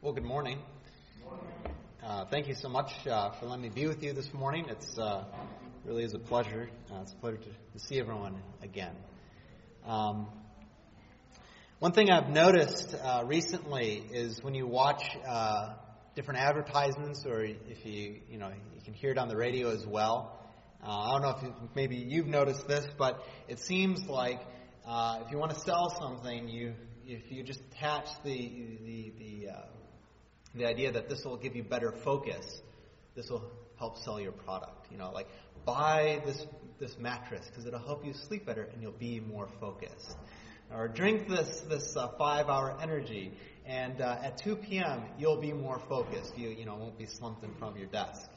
Well, good morning. Thank you so much for letting me be with you this morning. It's really is a pleasure. It's a pleasure to see everyone again. One thing I've noticed recently is when you watch different advertisements, or if you can hear it on the radio as well. I don't know if maybe you've noticed this, but it seems like if you want to sell something, if you just attach the idea that this will give you better focus, this will help sell your product. Like buy this mattress because it'll help you sleep better and you'll be more focused. Or drink this 5-hour energy, and at 2 p.m. you'll be more focused. You won't be slumped in front of your desk.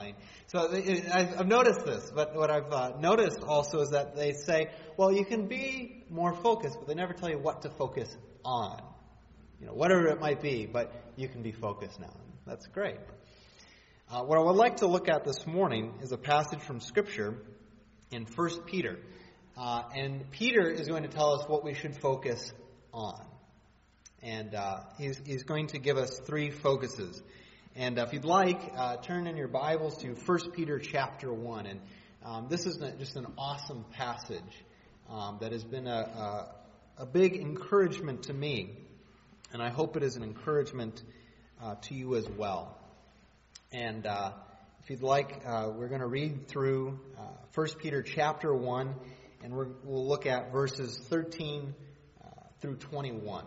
I've noticed this, but what I've noticed also is that they say, well, you can be more focused, but they never tell you what to focus on. Whatever it might be, but you can be focused now. That's great. What I would like to look at this morning is a passage from Scripture in 1 Peter. And Peter is going to tell us what we should focus on. And he's going to give us 3 focuses. And if you'd like, turn in your Bibles to 1 Peter chapter 1. And this is just an awesome passage that has been a big encouragement to me. And I hope it is an encouragement to you as well. And if you'd like, we're going to read through 1 Peter chapter 1, and we'll look at verses 13 through 21.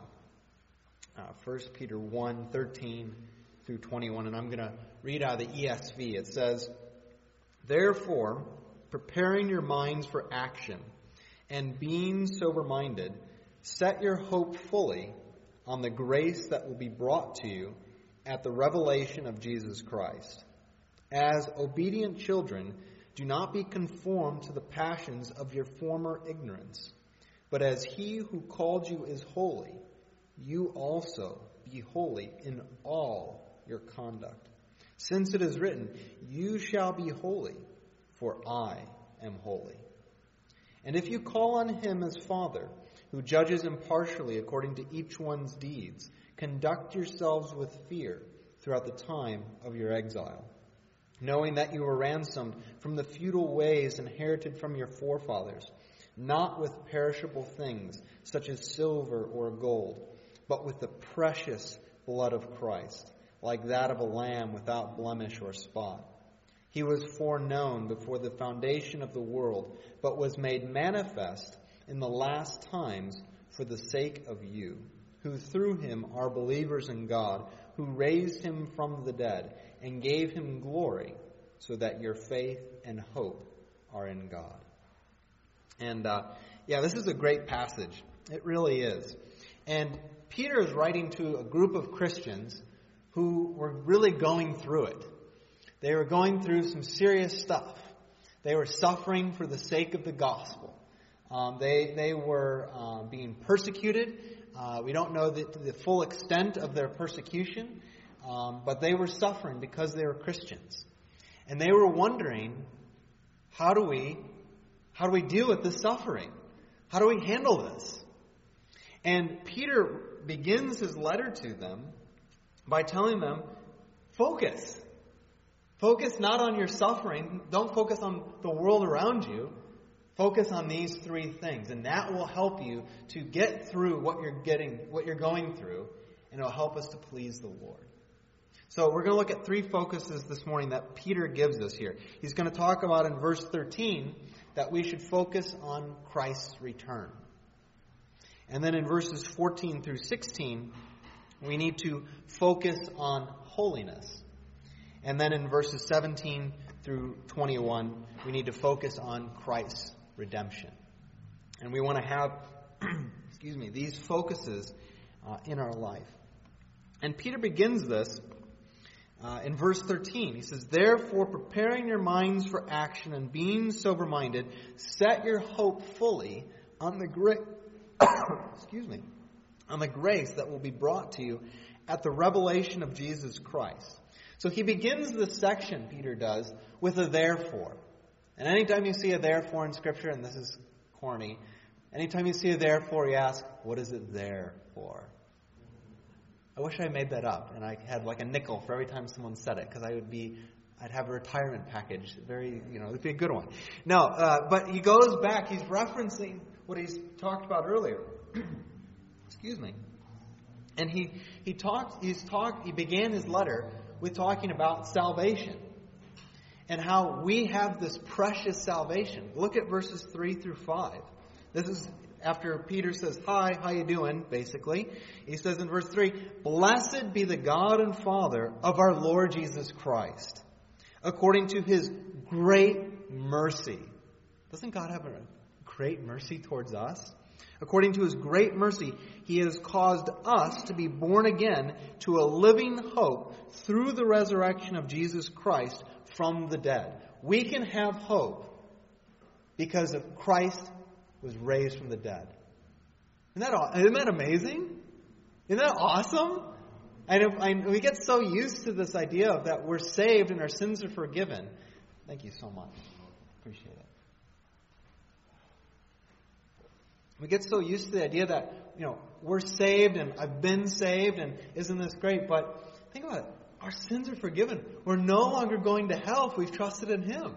1 Peter 1, 13 through 21. And I'm going to read out of the ESV. It says, "Therefore, preparing your minds for action, and being sober-minded, set your hope fully on the grace that will be brought to you at the revelation of Jesus Christ. As obedient children, do not be conformed to the passions of your former ignorance, but as He who called you is holy, you also be holy in all your conduct. Since it is written, 'You shall be holy, for I am holy.' And if you call on Him as Father, who judges impartially according to each one's deeds, conduct yourselves with fear throughout the time of your exile, knowing that you were ransomed from the futile ways inherited from your forefathers, not with perishable things such as silver or gold, but with the precious blood of Christ, like that of a lamb without blemish or spot. He was foreknown before the foundation of the world, but was made manifest in the last times for the sake of you, who through Him are believers in God, who raised Him from the dead and gave Him glory, so that your faith and hope are in God." And this is a great passage. It really is. And Peter is writing to a group of Christians who were really going through it. They were going through some serious stuff. They were suffering for the sake of the gospel. They were being persecuted. We don't know the full extent of their persecution, but they were suffering because they were Christians. And they were wondering, how do we deal with this suffering? How do we handle this? And Peter begins his letter to them by telling them, focus. Focus not on your suffering. Don't focus on the world around you. Focus on these 3 things, and that will help you to get through what you're going through, and it'll help us to please the Lord. So we're going to look at 3 focuses this morning that Peter gives us here. He's going to talk about in verse 13 that we should focus on Christ's return. And then in verses 14 through 16, we need to focus on holiness. And then in verses 17 through 21, we need to focus on Christ's redemption. And we want to have these focuses in our life. And Peter begins this in verse 13. He says, "Therefore, preparing your minds for action and being sober-minded, set your hope fully on the on the grace that will be brought to you at the revelation of Jesus Christ." So he begins this section, Peter does, with a therefore. And anytime you see a therefore in Scripture, and this is corny, anytime you see a therefore, you ask, what is it there for? I wish I made that up and I had like a nickel for every time someone said it, because I'd have a retirement package. It'd be a good one. No, but he goes back. He's referencing what he's talked about earlier. Excuse me. And he began his letter with talking about salvation and how we have this precious salvation. Look at verses 3 through 5. This is after Peter says, "Hi, how you doing?" basically. He says in verse 3, "Blessed be the God and Father of our Lord Jesus Christ, according to His great mercy." Doesn't God have a great mercy towards us? "According to His great mercy, He has caused us to be born again to a living hope through the resurrection of Jesus Christ from the dead." We can have hope because of Christ was raised from the dead. Isn't that amazing? Isn't that awesome? We get so used to this idea of that we're saved and our sins are forgiven. Thank you so much. Appreciate it. We get so used to the idea that, we're saved and I've been saved and isn't this great? But think about it. Our sins are forgiven. We're no longer going to hell if we've trusted in Him.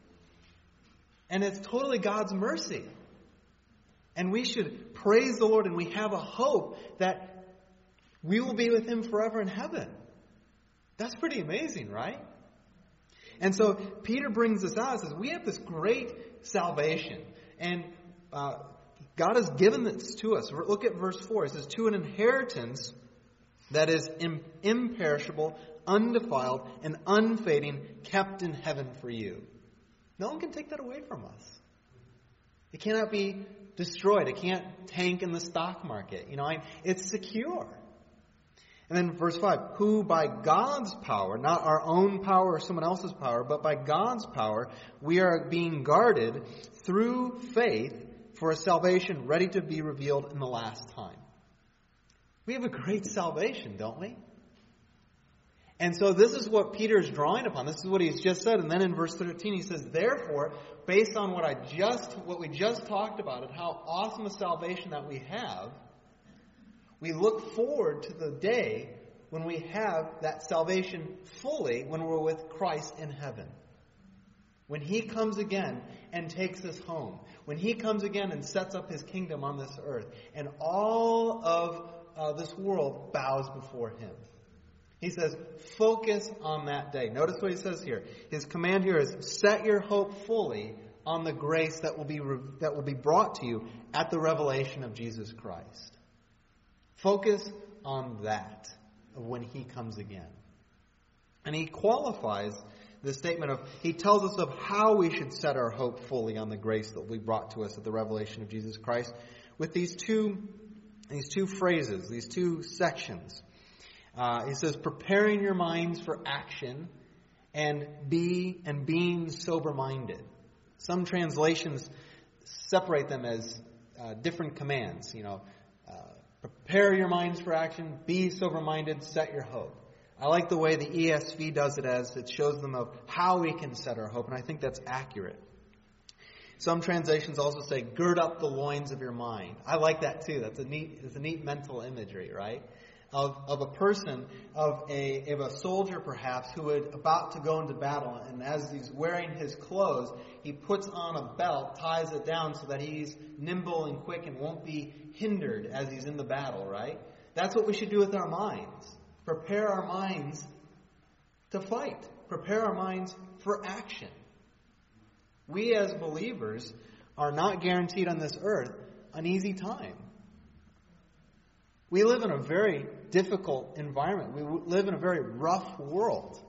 And it's totally God's mercy. And we should praise the Lord, and we have a hope that we will be with Him forever in heaven. That's pretty amazing, right? And so Peter brings this out and says, we have this great salvation. And God has given this to us. Look at verse 4. It says, "To an inheritance that is imperishable, undefiled, and unfading, kept in heaven for you." No one can take that away from us. It cannot be destroyed. It can't tank in the stock market. It's secure. And then verse 5, "Who by God's power," not our own power or someone else's power, but by God's power, we are being guarded through faith for a salvation ready to be revealed in the last time. We have a great salvation, don't we? And so this is what Peter is drawing upon. This is what he's just said. And then in verse 13 he says, "Therefore, based on what we just talked about and how awesome a salvation that we have, we look forward to the day when we have that salvation fully, when we're with Christ in heaven. When He comes again and takes us home. When He comes again and sets up His kingdom on this earth. And all of this world bows before Him." He says, focus on that day. Notice what he says here. His command here is, set your hope fully on the grace that will be brought to you at the revelation of Jesus Christ. Focus on that, of when He comes again. And he qualifies the statement he tells us of how we should set our hope fully on the grace that will be brought to us at the revelation of Jesus Christ with these two phrases, these two sections. He says, preparing your minds for action and being sober-minded. Some translations separate them as different commands. Prepare your minds for action, be sober-minded, set your hope. I like the way the ESV does it, as it shows them of how we can set our hope, and I think that's accurate. Some translations also say, gird up the loins of your mind. I like that too. It's a neat mental imagery, right? Of a person, of a soldier perhaps, who is about to go into battle, and as he's wearing his clothes, he puts on a belt, ties it down so that he's nimble and quick and won't be hindered as he's in the battle, right? That's what we should do with our minds. Prepare our minds to fight. Prepare our minds for action. We as believers are not guaranteed on this earth an easy time. We live in a very difficult environment. We live in a very rough world.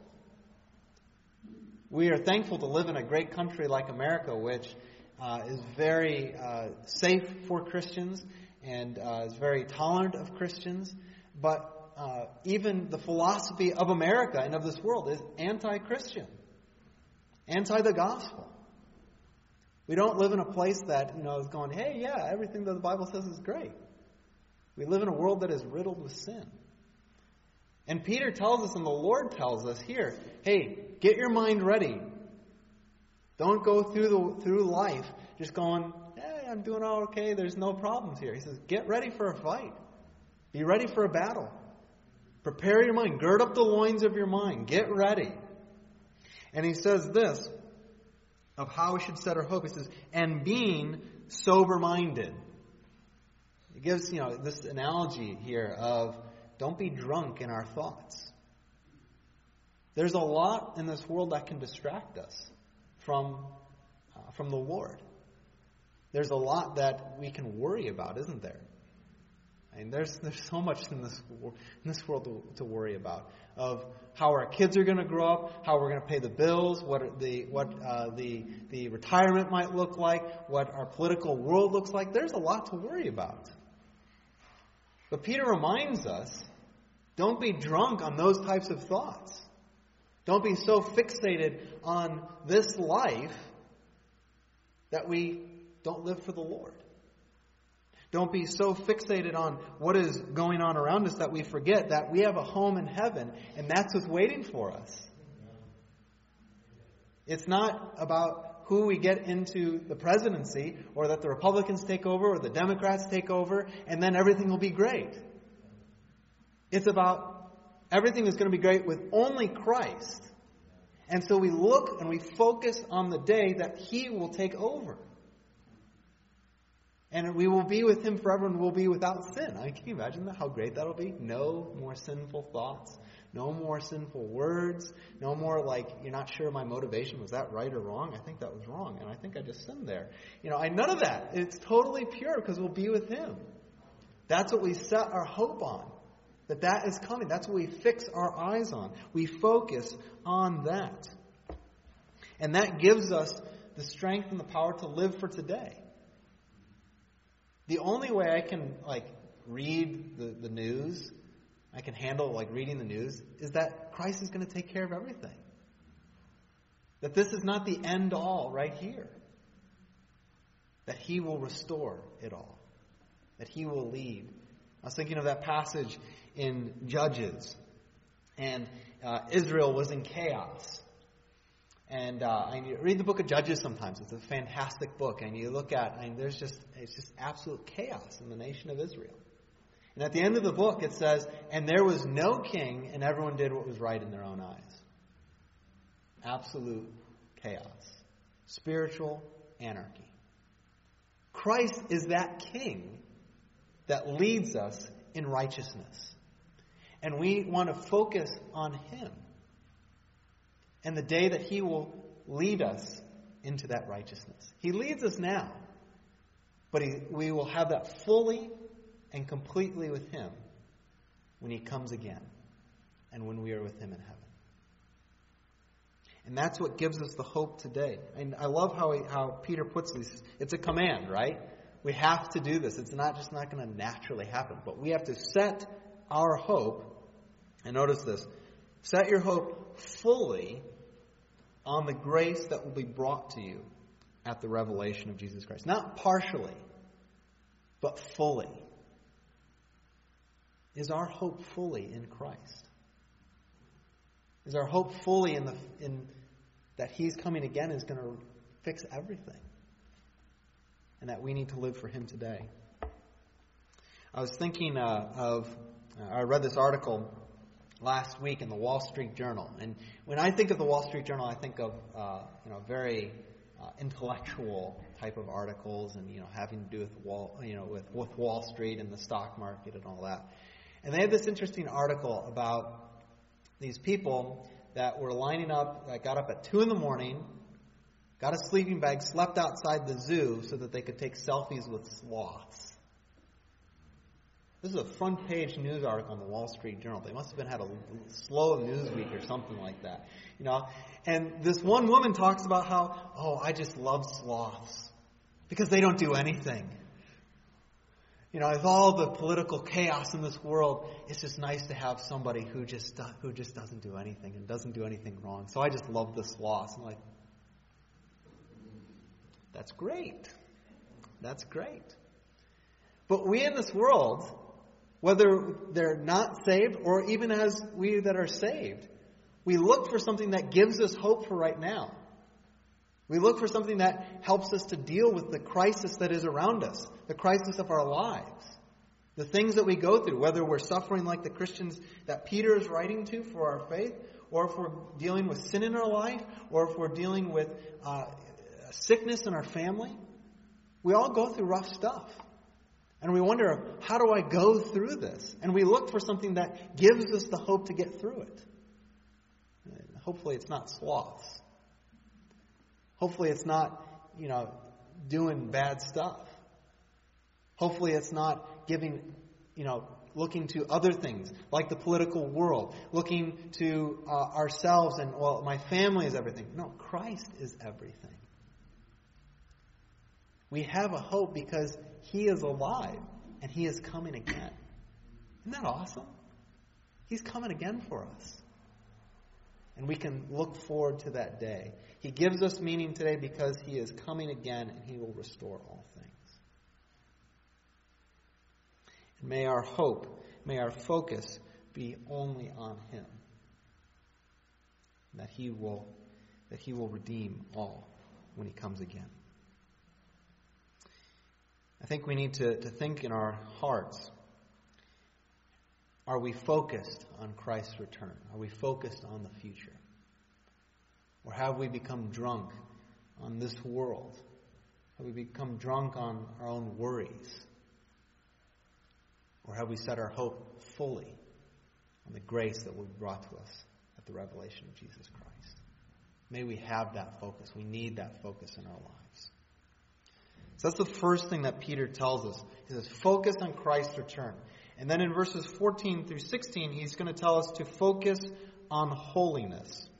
We are thankful to live in a great country like America, which is very safe for Christians and is very tolerant of Christians. But even the philosophy of America and of this world is anti-Christian, anti the gospel. We don't live in a place that is going, hey, yeah, everything that the Bible says is great. We live in a world that is riddled with sin. And Peter tells us, and the Lord tells us here, hey, get your mind ready. Don't go through life just going, hey, I'm doing all okay, there's no problems here. He says, get ready for a fight. Be ready for a battle. Prepare your mind. Gird up the loins of your mind. Get ready. And he says this of how we should set our hope. He says, and being sober-minded. He gives, this analogy here of don't be drunk in our thoughts. There's a lot in this world that can distract us from the Lord. There's a lot that we can worry about, isn't there? I mean, there's so much in this world to worry about, of how our kids are going to grow up, how we're going to pay the bills, what the retirement might look like, what our political world looks like. There's a lot to worry about. But Peter reminds us, don't be drunk on those types of thoughts. Don't be so fixated on this life that we don't live for the Lord. Don't be so fixated on what is going on around us that we forget that we have a home in heaven, and that's what's waiting for us. It's not about who we get into the presidency, or that the Republicans take over, or the Democrats take over, and then everything will be great. It's about everything is going to be great with only Christ. And so we look and we focus on the day that He will take over. And we will be with Him forever, and we'll be without sin. Can you imagine that? How great that'll be? No more sinful thoughts. No more sinful words. No more you're not sure my motivation. Was that right or wrong? I think that was wrong, and I think I just sinned there. None of that. It's totally pure because we'll be with Him. That's what we set our hope on. That is coming. That's what we fix our eyes on. We focus on that. And that gives us the strength and the power to live for today. The only way I can read the news, I can handle reading the news, is that Christ is going to take care of everything. That this is not the end all right here. That He will restore it all. That He will lead. I was thinking of that passage in Judges, and Israel was in chaos. And I read the book of Judges sometimes. It's a fantastic book, and you look at, it's just absolute chaos in the nation of Israel. And at the end of the book, it says, and there was no king, and everyone did what was right in their own eyes. Absolute chaos. Spiritual anarchy. Christ is that king that leads us in righteousness. And we want to focus on Him. And the day that He will lead us into that righteousness. He leads us now. But we will have that fully and completely with Him when He comes again. And when we are with Him in heaven. And that's what gives us the hope today. And I love how Peter puts this. It's a command, right? We have to do this. It's not going to naturally happen. But we have to set our hope. And notice this. Set your hope fully on the grace that will be brought to you at the revelation of Jesus Christ. Not partially, but fully. Is our hope fully in Christ? Is our hope fully in that He's coming again is going to fix everything? And that we need to live for Him today. I was thinking I read this article last week in the Wall Street Journal. And when I think of the Wall Street Journal, I think of very intellectual type of articles, and having to do with Wall Street and the stock market and all that. And they had this interesting article about these people that were lining up, that got up at 2 a.m, got a sleeping bag, slept outside the zoo so that they could take selfies with sloths. This is a front page news article in the Wall Street Journal. They must have had a slow news week or something like that. And this one woman talks about how, I just love sloths because they don't do anything. With all the political chaos in this world, it's just nice to have somebody who just doesn't do anything and doesn't do anything wrong. So I just love the sloths. I'm like, that's great. That's great. But we in this world, whether they're not saved or even as we that are saved, we look for something that gives us hope for right now. We look for something that helps us to deal with the crisis that is around us, the crisis of our lives. The things that we go through, whether we're suffering like the Christians that Peter is writing to for our faith, or if we're dealing with sin in our life, or if we're dealing with sickness in our family, we all go through rough stuff. And we wonder, how do I go through this? And we look for something that gives us the hope to get through it. Hopefully it's not sloths. Hopefully it's not, doing bad stuff. Hopefully it's not giving, looking to other things like the political world, looking to ourselves and, my family is everything. No, Christ is everything. We have a hope because He is alive and He is coming again. Isn't that awesome? He's coming again for us. And we can look forward to that day. He gives us meaning today because He is coming again and He will restore all things. And may our hope, may our focus be only on Him. That He will redeem all when He comes again. I think we need to think in our hearts, are we focused on Christ's return? Are we focused on the future? Or have we become drunk on this world? Have we become drunk on our own worries? Or have we set our hope fully on the grace that will be brought to us at the revelation of Jesus Christ? May we have that focus. We need that focus in our lives. So that's the first thing that Peter tells us. He says, focus on Christ's return. And then in verses 14 through 16, he's going to tell us to focus on holiness.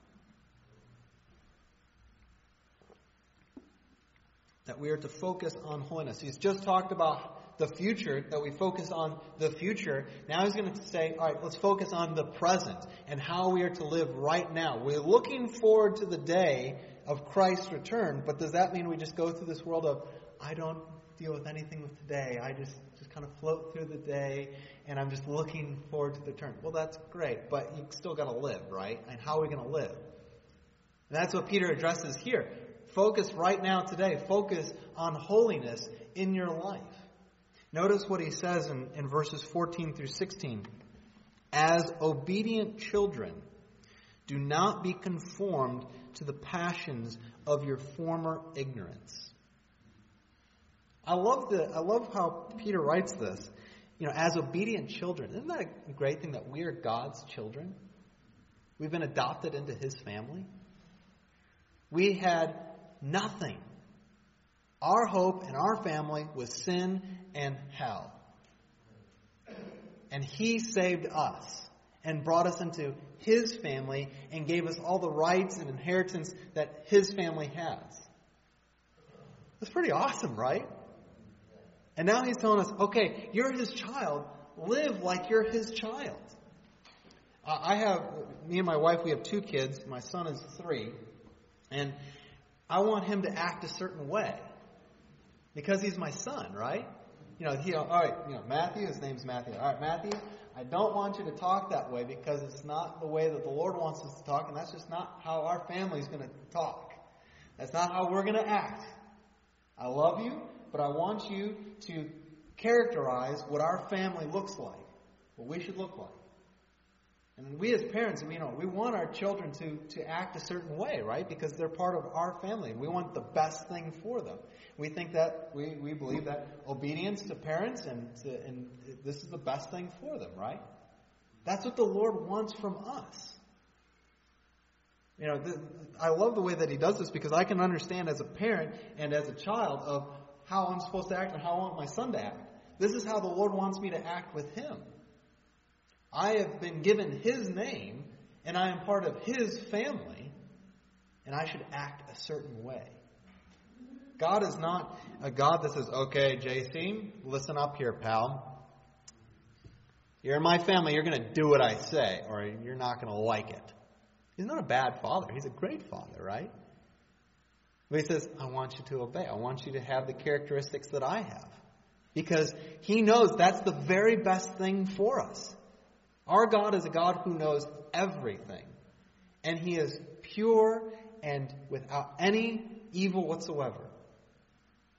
That we are to focus on holiness. He's just talked about the future, that we focus on the future. Now he's going to say, all right, let's focus on the present and how we are to live right now. We're looking forward to the day of Christ's return, but does that mean we just go through this world of, I don't deal with anything with today. I just kind of float through the day, and I'm just looking forward to the return. Well, that's great, but you still got to live, right? And how are we going to live? And that's what Peter addresses here. Focus right now today. Focus on holiness in your life. Notice what he says in verses 14 through 16. As obedient children, do not be conformed to the passions of your former ignorance. I love how Peter writes this. As obedient children. Isn't that a great thing that we are God's children? We've been adopted into His family. We had nothing. Our hope in our family was sin and hell. And He saved us and brought us into His family and gave us all the rights and inheritance that His family has. That's pretty awesome, right? And now He's telling us, okay, you're His child. Live like you're His child. Me and my wife, we have 2 kids. My son is 3. And I want him to act a certain way. Because he's my son, right? All right, Matthew, his name's Matthew. All right, Matthew, I don't want you to talk that way because it's not the way that the Lord wants us to talk, and that's just not how our family's going to talk. That's not how we're going to act. I love you, but I want you to characterize what our family looks like, what we should look like. And we as parents, we want our children to act a certain way, right? Because they're part of our family. We want the best thing for them. We think that, we believe that obedience to parents and this is the best thing for them, right? That's what the Lord wants from us. I love the way that He does this because I can understand as a parent and as a child of how I'm supposed to act and how I want my son to act. This is how the Lord wants me to act with him. I have been given His name, and I am part of His family, and I should act a certain way. God is not a God that says, okay, JC, listen up here, pal. You're in my family, you're going to do what I say, or you're not going to like it. He's not a bad father. He's a great father, right? But He says, I want you to obey. I want you to have the characteristics that I have. Because He knows that's the very best thing for us. Our God is a God who knows everything. And He is pure and without any evil whatsoever.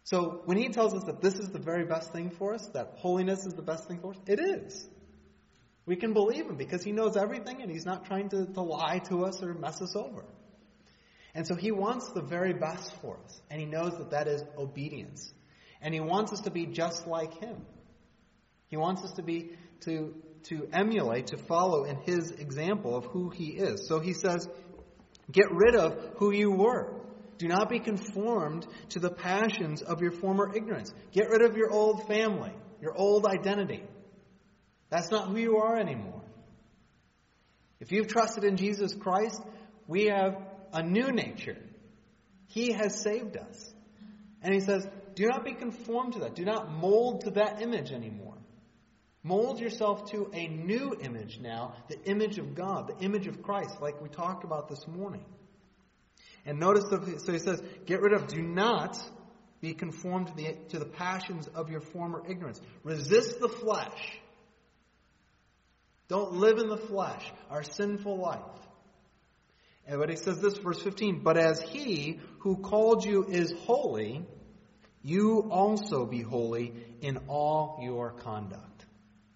So when he tells us that this is the very best thing for us, that holiness is the best thing for us, it is. We can believe him because he knows everything and he's not trying to lie to us or mess us over. And so he wants the very best for us. And he knows that that is obedience. And he wants us to be just like him. He wants us to emulate, to follow in his example of who he is. So he says, get rid of who you were. Do not be conformed to the passions of your former ignorance. Get rid of your old family, your old identity. That's not who you are anymore. If you've trusted in Jesus Christ, we have a new nature. He has saved us. And he says, do not be conformed to that. Do not mold to that image anymore. Mold yourself to a new image now, the image of God, the image of Christ, like we talked about this morning. And notice, so he says, get rid of, do not be conformed to the passions of your former ignorance. Resist the flesh. Don't live in the flesh, our sinful life. And but he says this, verse 15, but as he who called you is holy, you also be holy in all your conduct.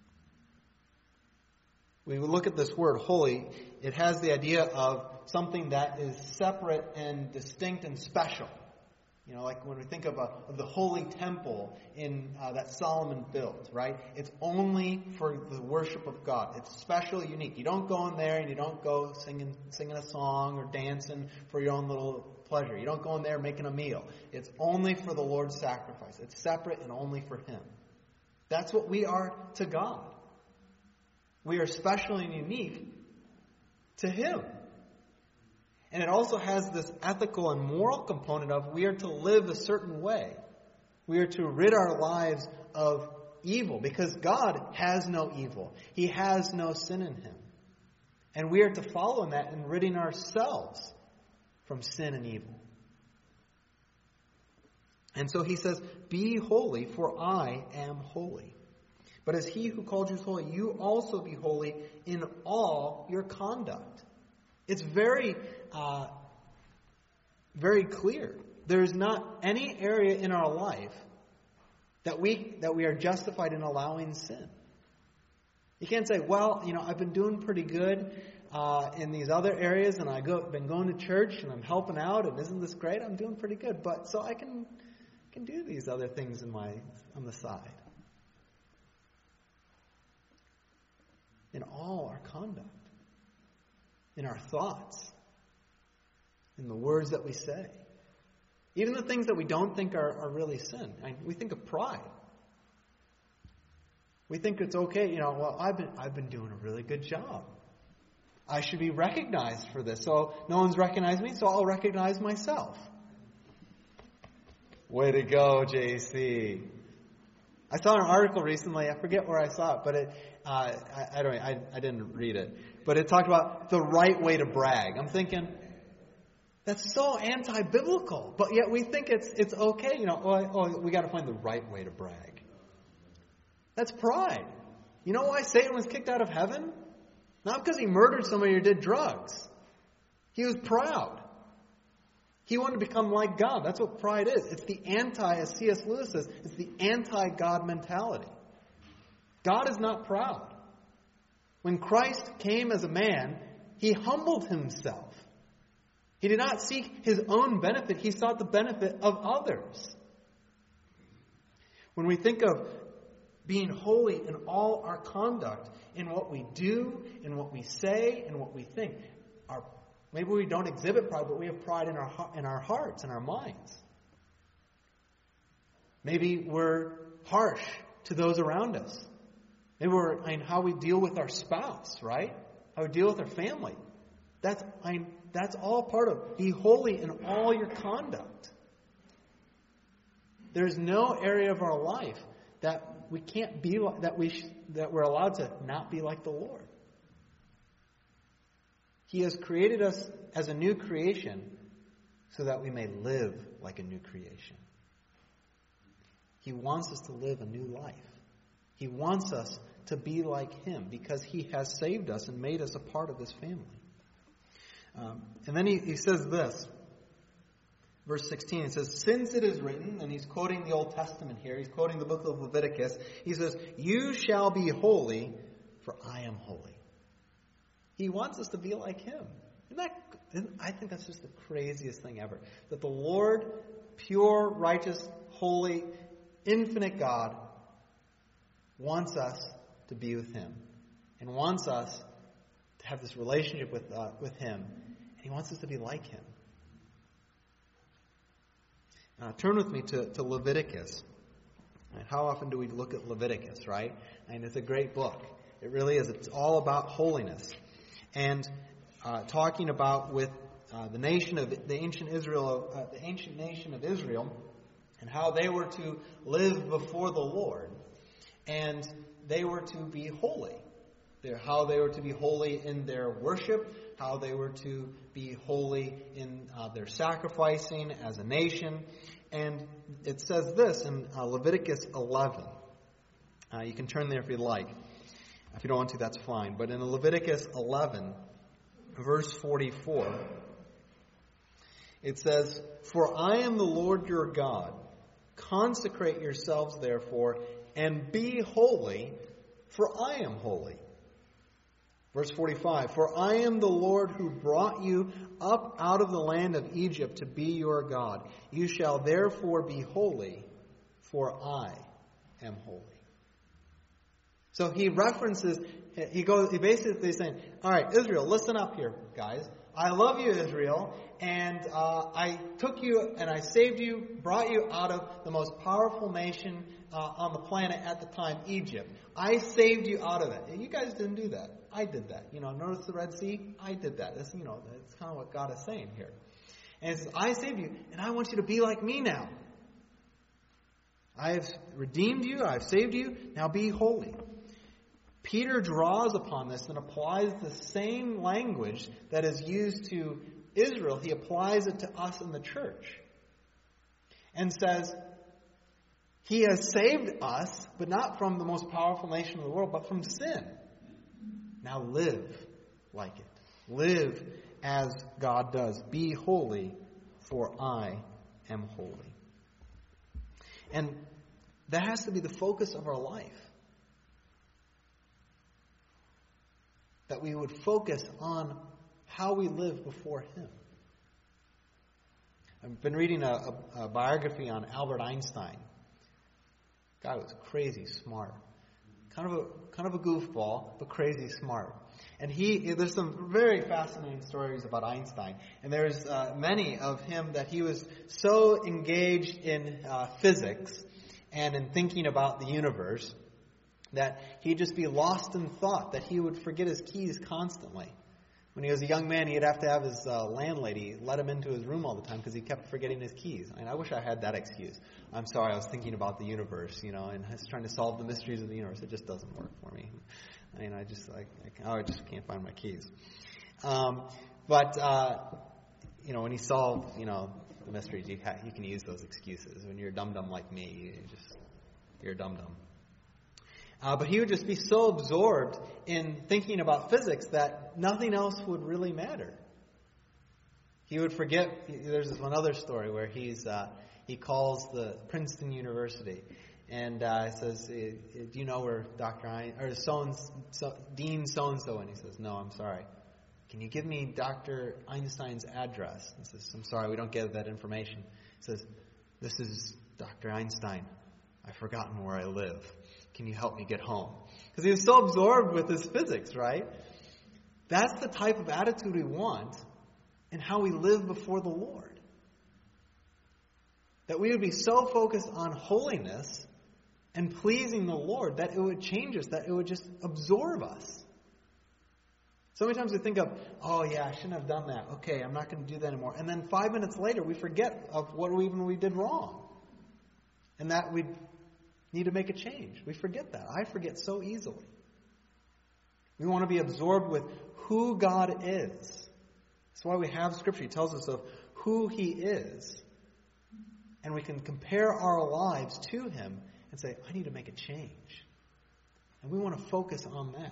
When we look at this word holy, it has the idea of something that is separate and distinct and special. You know, like when we think of the holy temple in that Solomon built, right? It's only for the worship of God. It's special, unique. You don't go in there and you don't go singing a song or dancing for your own little pleasure. You don't go in there making a meal. It's only for the Lord's sacrifice. It's separate and only for him. That's what we are to God. We are special and unique to him. And it also has this ethical and moral component of we are to live a certain way. We are to rid our lives of evil because God has no evil. He has no sin in him. And we are to follow in that and ridding ourselves from sin and evil. And so he says, be holy, for I am holy. But as he who called you is holy, you also be holy in all your conduct. It's very clear. There is not any area in our life that we are justified in allowing sin. You can't say, well, I've been doing pretty good in these other areas, and I've been going to church, and I'm helping out, and isn't this great? I'm doing pretty good, but so I can do these other things on the side. In all our conduct. In our thoughts, in the words that we say. Even the things that we don't think are really sin. We think of pride. We think it's okay, well, I've been doing a really good job. I should be recognized for this. So no one's recognized me, so I'll recognize myself. Way to go, JC. I saw an article recently, I forget where I saw it, but I didn't read it. But it talked about the right way to brag. I'm thinking, that's so anti-biblical. But yet we think it's okay. We got to find the right way to brag. That's pride. You know why Satan was kicked out of heaven? Not because he murdered somebody or did drugs. He was proud. He wanted to become like God. That's what pride is. It's the as C.S. Lewis says, it's the anti-God mentality. God is not proud. When Christ came as a man, he humbled himself. He did not seek his own benefit. He sought the benefit of others. When we think of being holy in all our conduct, in what we do, in what we say, in what we think, maybe we don't exhibit pride, but we have pride in our hearts, in our minds. Maybe we're harsh to those around us. Maybe how we deal with our spouse, right? How we deal with our family. That's all part of be holy in all your conduct. There's no area of our life that we can't be that we're allowed to not be like the Lord. He has created us as a new creation so that we may live like a new creation. He wants us to live a new life. He wants us to be like him because he has saved us and made us a part of his family. And then he says this, verse 16, it says, since it is written, and he's quoting the Old Testament here, he's quoting the book of Leviticus, he says, you shall be holy, for I am holy. He wants us to be like him. I think that's just the craziest thing ever. That the Lord, pure, righteous, holy, infinite God, wants us to be with him. And wants us to have this relationship with him. And he wants us to be like him. Turn with me to Leviticus. How often do we look at Leviticus, right? And it's a great book. It really is. It's all about holiness. And talking about with the nation of the ancient nation of Israel, and how they were to live before the Lord, and they were to be holy. How they were to be holy in their worship, how they were to be holy in their sacrificing as a nation. And it says this in Leviticus 11. You can turn there if you'd like. If you don't want to, that's fine. But in Leviticus 11, verse 44, it says, for I am the Lord your God. Consecrate yourselves, therefore, and be holy, for I am holy. Verse 45, for I am the Lord who brought you up out of the land of Egypt to be your God. You shall therefore be holy, for I am holy. So he references, he basically saying, all right, Israel, listen up here, guys. I love you, Israel, and I took you and I saved you, brought you out of the most powerful nation on the planet at the time, Egypt. I saved you out of it. You guys didn't do that. I did that. Notice the Red Sea? I did that. That's kind of what God is saying here. And it says, I saved you, and I want you to be like me now. I have redeemed you, I have saved you, now be holy. Peter draws upon this and applies the same language that is used to Israel. He applies it to us in the church. And says, he has saved us, but not from the most powerful nation in the world, but from sin. Now live like it. Live as God does. Be holy, for I am holy. And that has to be the focus of our life. That we would focus on how we live before him. I've been reading a biography on Albert Einstein. Guy was crazy smart. Kind of a goofball, but crazy smart. And there's some very fascinating stories about Einstein. And there's many of him that he was so engaged in physics and in thinking about the universe that he'd just be lost in thought, that he would forget his keys constantly. When he was a young man, he'd have to have his landlady let him into his room all the time because he kept forgetting his keys. I wish I had that excuse. I'm sorry, I was thinking about the universe, and I was trying to solve the mysteries of the universe. It just doesn't work for me. I just can't find my keys. But when you solve, the mysteries, you can use those excuses. When you're a dum-dum like me, you're a dum-dum. But he would just be so absorbed in thinking about physics that nothing else would really matter. He would forget. There's this one other story where he calls the Princeton University and says, "Do you know where Dean so-and-so?" And he says, "No, I'm sorry. Can you give me Dr. Einstein's address?" He says, "I'm sorry, we don't get that information." He says, "This is Dr. Einstein. I've forgotten where I live. Can you help me get home?" Because he was so absorbed with his physics, right? That's the type of attitude we want in how we live before the Lord. That we would be so focused on holiness and pleasing the Lord that it would change us, that it would just absorb us. So many times we think of, oh yeah, I shouldn't have done that. Okay, I'm not going to do that anymore. And then 5 minutes later, we forget of what we did wrong. And that we need to make a change. We forget that. I forget so easily. We want to be absorbed with who God is. That's why we have Scripture. It tells us of who He is. And we can compare our lives to Him and say, I need to make a change. And we want to focus on that.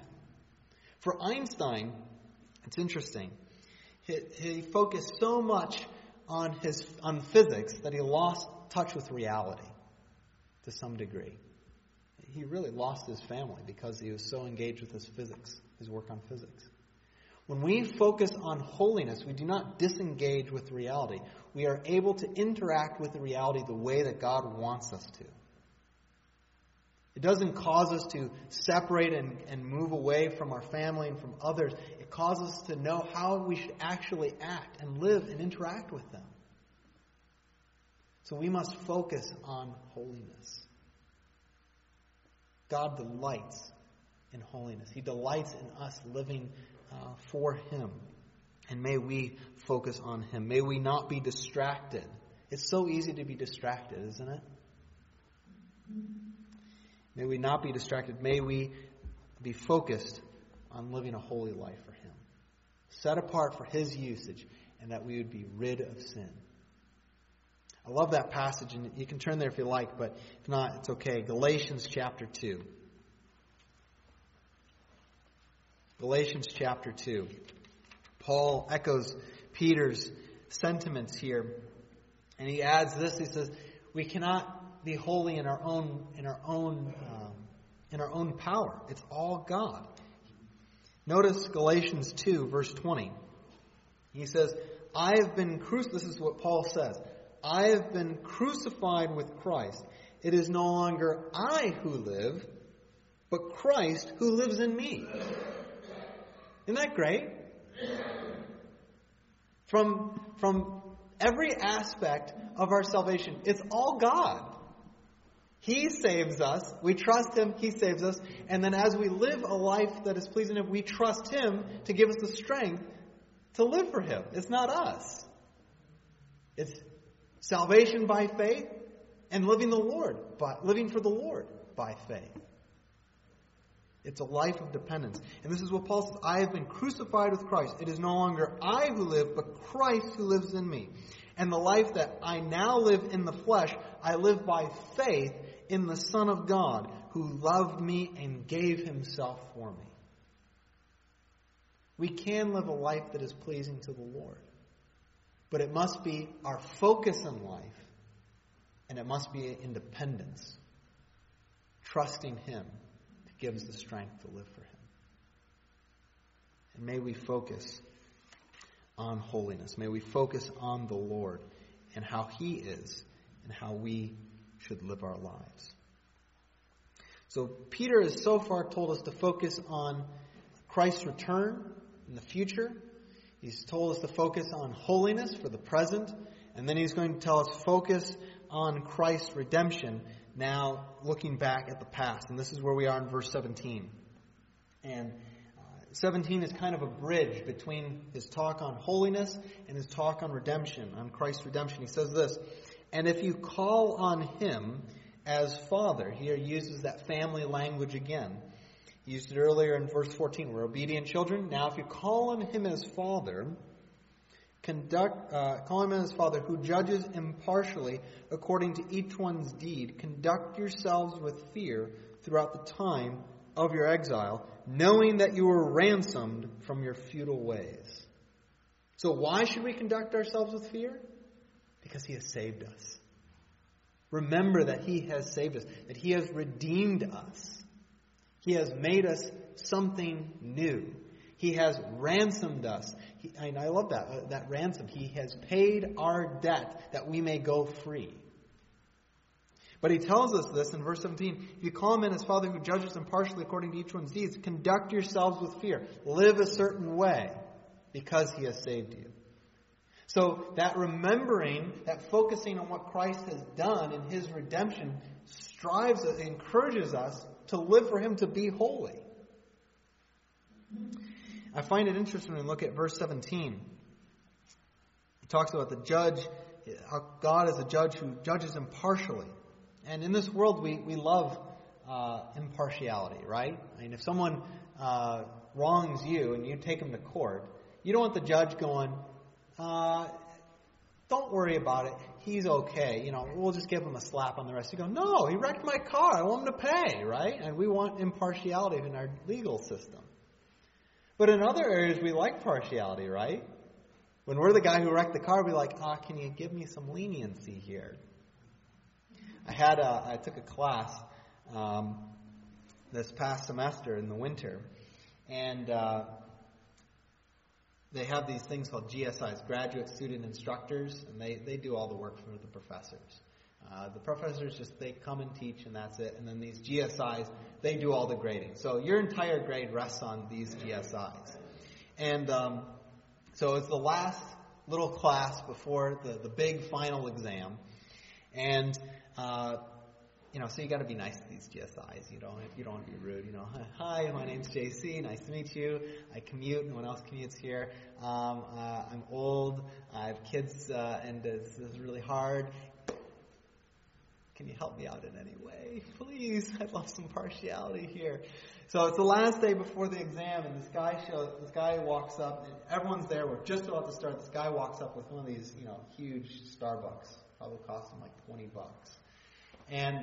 For Einstein, it's interesting. He focused so much on physics that he lost touch with reality to some degree. He really lost his family because he was so engaged with his work on physics. When we focus on holiness, we do not disengage with reality. We are able to interact with the reality the way that God wants us to. It doesn't cause us to separate and move away from our family and from others. It causes us to know how we should actually act and live and interact with them. So we must focus on holiness. God delights in holiness. He delights in us living for Him. And may we focus on Him. May we not be distracted. It's so easy to be distracted, isn't it? May we not be distracted. May we be focused on living a holy life for Him. Set apart for His usage, and that we would be rid of sin. I love that passage, and you can turn there if you like, but if not, it's okay. Galatians chapter 2. Galatians chapter 2. Paul echoes Peter's sentiments here, and he adds this. He says, "We cannot be holy in our own power. It's all God." Notice Galatians 2, verse 20. He says, "I have been crucified." This is what Paul says. "I have been crucified with Christ. It is no longer I who live, but Christ who lives in me." Isn't that great? From every aspect of our salvation, it's all God. He saves us. We trust Him. He saves us. And then as we live a life that is pleasing to Him, we trust Him to give us the strength to live for Him. It's not us. It's salvation by faith and living for the Lord by faith. It's a life of dependence. And this is what Paul says, "I have been crucified with Christ. It is no longer I who live, but Christ who lives in me. And the life that I now live in the flesh, I live by faith in the Son of God, who loved me and gave Himself for me." We can live a life that is pleasing to the Lord. But it must be our focus in life, and it must be in dependence, trusting Him to give us the strength to live for Him. And may we focus on holiness. May we focus on the Lord and how He is and how we should live our lives. So Peter has so far told us to focus on Christ's return in the future. He's told us to focus on holiness for the present. And then he's going to tell us focus on Christ's redemption, now looking back at the past. And this is where we are in verse 17. And 17 is kind of a bridge between his talk on holiness and his talk on redemption, on Christ's redemption. He says this, "And if you call on Him as Father," here he uses that family language again. He used it earlier in verse 14. "We're obedient children. Now if you call on Him as Father, call Him as Father who judges impartially according to each one's deed. Conduct yourselves with fear throughout the time of your exile, knowing that you were ransomed from your futile ways." So why should we conduct ourselves with fear? Because He has saved us. Remember that He has saved us, that He has redeemed us. He has made us something new. He has ransomed us. And I love that ransom. He has paid our debt that we may go free. But he tells us this in verse 17. "If you call Him in as Father who judges impartially according to each one's deeds, conduct yourselves with fear. Live a certain way because He has saved you." So that remembering, that focusing on what Christ has done in His redemption encourages us to live for Him, to be holy. I find it interesting when we look at verse 17. It talks about the judge, how God is a judge who judges impartially. And in this world, we love impartiality, right? I mean, if someone wrongs you and you take them to court, you don't want the judge going, "Don't worry about it. He's okay. We'll just give him a slap on the wrist." You go, "No, he wrecked my car. I want him to pay," right? And we want impartiality in our legal system. But in other areas, we like partiality, right? When we're the guy who wrecked the car, we're like, can you give me some leniency here? I took a class this past semester in the winter, and they have these things called GSIs, Graduate Student Instructors, and they do all the work for the professors. The professors they come and teach, and that's it. And then these GSIs, they do all the grading. So your entire grade rests on these GSIs. And so it's the last little class before the big final exam. And, so you got to be nice to these GSIs. You don't want to be rude. Hi, my name's JC. Nice to meet you. I commute. No one else commutes here. I'm old. I have kids, and this is really hard. Can you help me out in any way? Please, I'd love some partiality here. So it's the last day before the exam, and this guy walks up, and everyone's there. We're just about to start. This guy walks up with one of these, huge Starbucks. Probably cost him like $20. And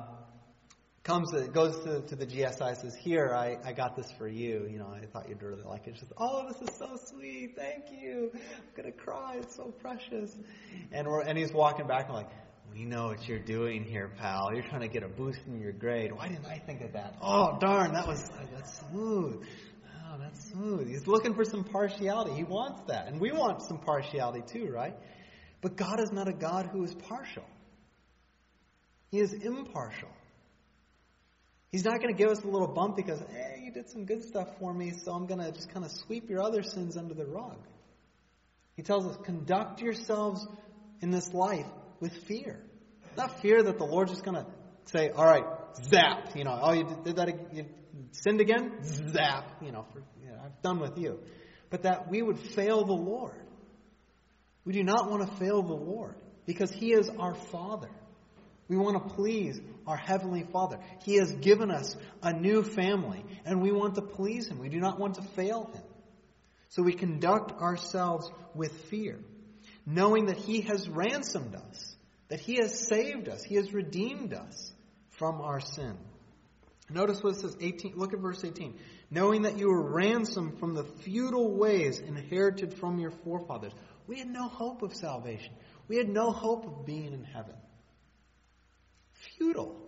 goes to the GSI, says, "Here, I got this for you. I thought you'd really like it." She says, "Oh, this is so sweet. Thank you. I'm gonna cry. It's so precious." And he's walking back, and I'm like, "We know what you're doing here, pal. You're trying to get a boost in your grade. Why didn't I think of that? Oh, darn, that's smooth. Oh, that's smooth." He's looking for some partiality. He wants that. And we want some partiality too, right? But God is not a God who is partial. He is impartial. He's not going to give us a little bump because, hey, you did some good stuff for me, so I'm going to just kind of sweep your other sins under the rug. He tells us, conduct yourselves in this life with fear. Not fear that the Lord's just going to say, all right, zap. You did that, you sinned again? Zap. I'm done with you. But that we would fail the Lord. We do not want to fail the Lord because He is our Father. We want to please our Heavenly Father. He has given us a new family, and we want to please Him. We do not want to fail Him. So we conduct ourselves with fear, knowing that He has ransomed us, that He has saved us, He has redeemed us from our sin. Notice what it says, 18. Look at verse 18. Knowing that you were ransomed from the futile ways inherited from your forefathers. We had no hope of salvation. We had no hope of being in heaven. Futile.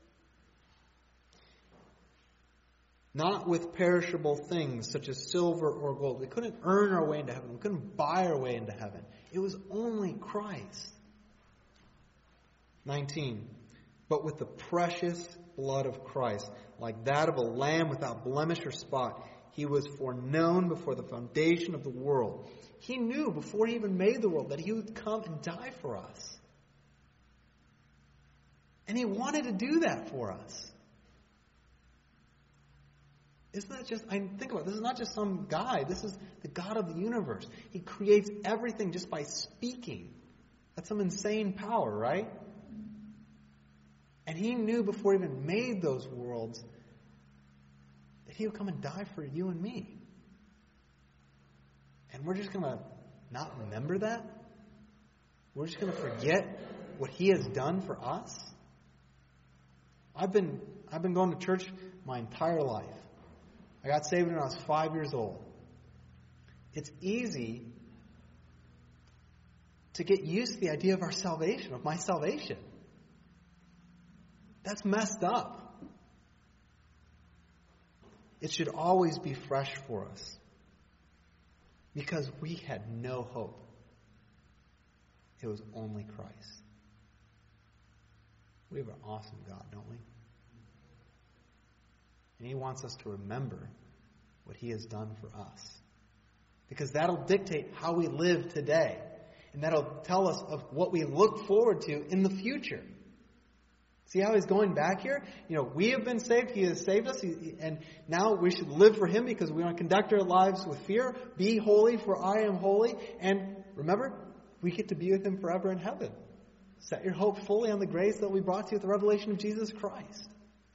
Not with perishable things such as silver or gold. We couldn't earn our way into heaven. We couldn't buy our way into heaven. It was only Christ. 19. But with the precious blood of Christ, like that of a lamb without blemish or spot, He was foreknown before the foundation of the world. He knew before He even made the world that He would come and die for us. And He wanted to do that for us. Isn't that just, think about it, this is not just some guy. This is the God of the universe. He creates everything just by speaking. That's some insane power, right? And He knew before He even made those worlds that He would come and die for you and me. And we're just going to not remember that? We're just going to forget what He has done for us? I've been going to church my entire life. I got saved when I was 5 years old. It's easy to get used to the idea of our salvation, of my salvation. That's messed up. It should always be fresh for us. Because we had no hope. It was only Christ. We have an awesome God, don't we? And He wants us to remember what He has done for us. Because that'll dictate how we live today. And that'll tell us of what we look forward to in the future. See how He's going back here? We have been saved. He has saved us. And now we should live for Him because we want to conduct our lives with fear. Be holy, for I am holy. And remember, we get to be with Him forever in heaven. Set your hope fully on the grace that we brought to you with the revelation of Jesus Christ.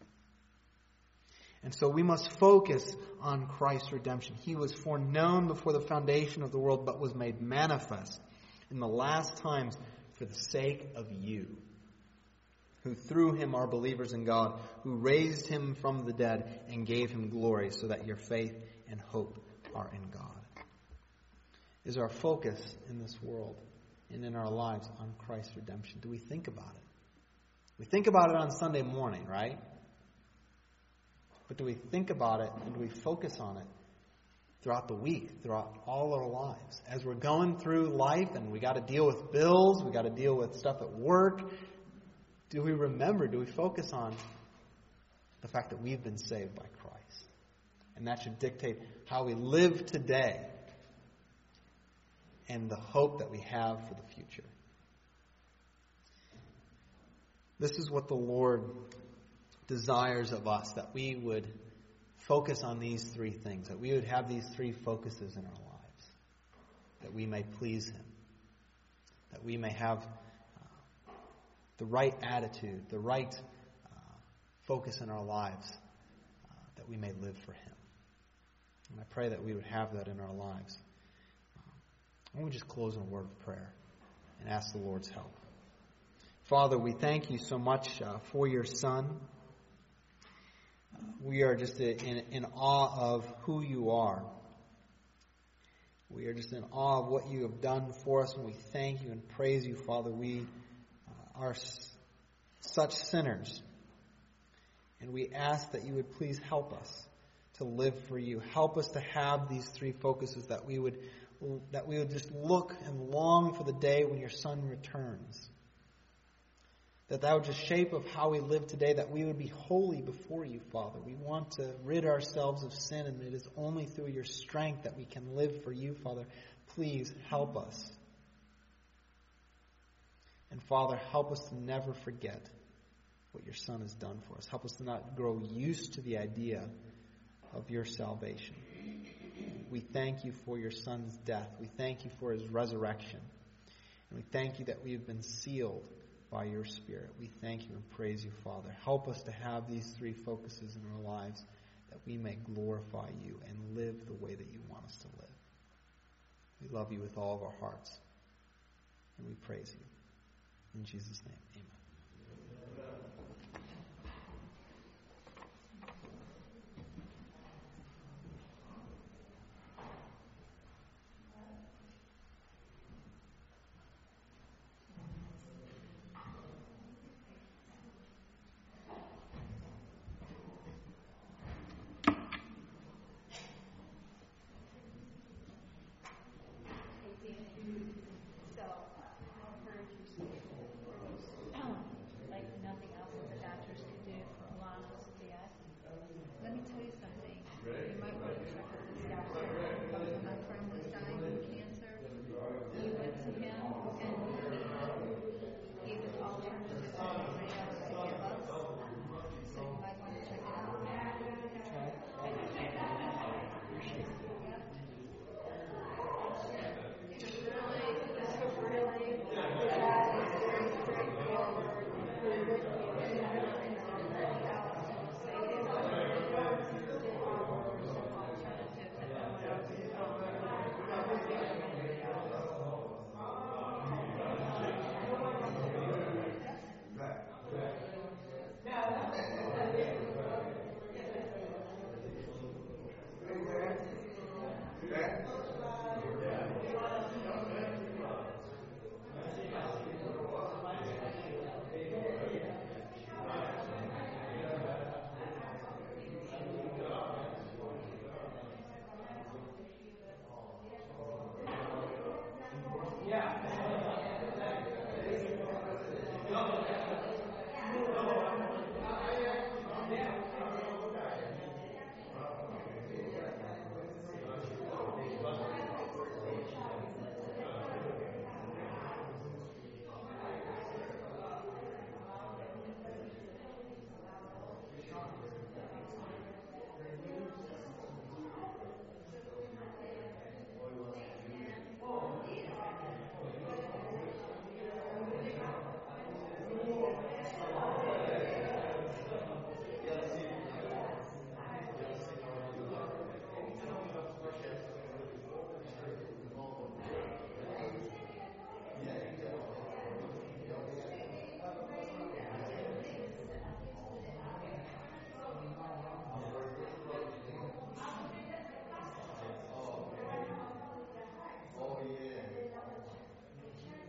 And so we must focus on Christ's redemption. He was foreknown before the foundation of the world, but was made manifest in the last times for the sake of you, who through Him are believers in God, who raised Him from the dead and gave Him glory, so that your faith and hope are in God. Is our focus in this world and in our lives on Christ's redemption? Do we think about it? We think about it on Sunday morning, right? But do we think about it and do we focus on it throughout the week, throughout all our lives? As we're going through life and we got to deal with bills, we got to deal with stuff at work, do we remember, do we focus on the fact that we've been saved by Christ? And that should dictate how we live today and the hope that we have for the future. This is what the Lord desires of us, that we would focus on these three things, that we would have these three focuses in our lives, that we may please Him, that we may have the right attitude, the right focus in our lives, that we may live for Him. And I pray that we would have that in our lives. I want to just close in a word of prayer and ask the Lord's help. Father, we thank You so much for Your Son. We are just in awe of who You are. We are just in awe of what You have done for us, and we thank You and praise You, Father. We are such sinners, and we ask that You would please help us to live for You. Help us to have these three focuses, that we would just look and long for the day when Your Son returns. That would just shape of how we live today, that we would be holy before You, Father. We want to rid ourselves of sin, and it is only through Your strength that we can live for You, Father. Please help us. And Father, help us to never forget what Your Son has done for us. Help us to not grow used to the idea of Your salvation. We thank You for Your Son's death. We thank You for His resurrection. And we thank You that we have been sealed by Your Spirit. We thank You and praise You, Father. Help us to have these three focuses in our lives, that we may glorify You and live the way that You want us to live. We love You with all of our hearts, and we praise You. In Jesus' name, amen.